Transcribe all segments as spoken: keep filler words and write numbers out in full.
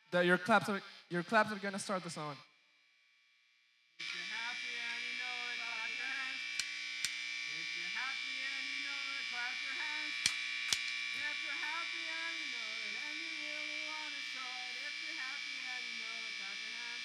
The, your claps are your claps are gonna start the song. If you're happy and you know it, clap your hands. If you're happy and you know it, clap your hands. If you're happy and you know it, and you really want to show it. If you're happy and you know it, clap your hands.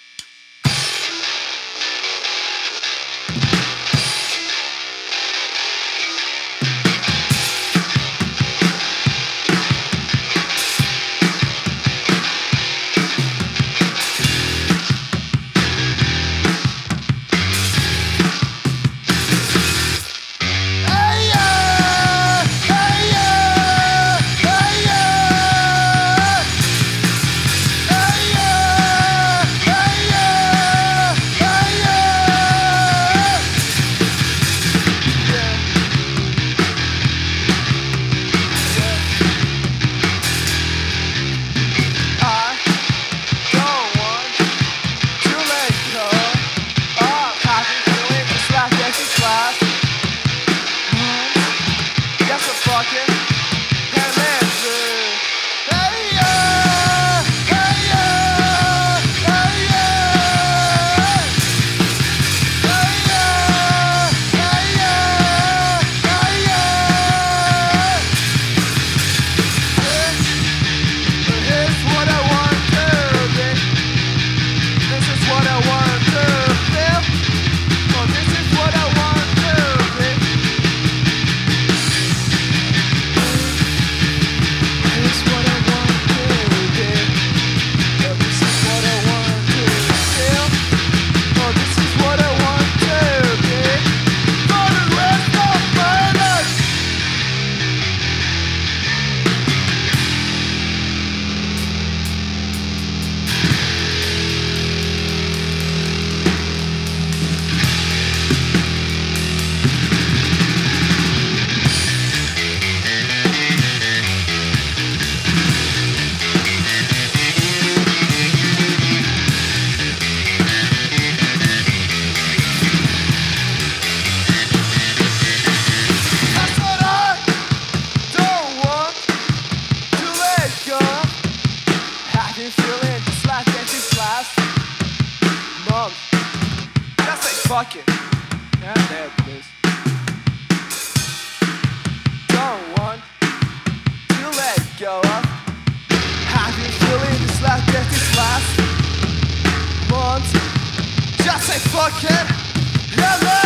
Fuck it. Yeah, there it is. Don't want to let go of. Have you feeling this like that this last month? Just say fuck it. Yeah,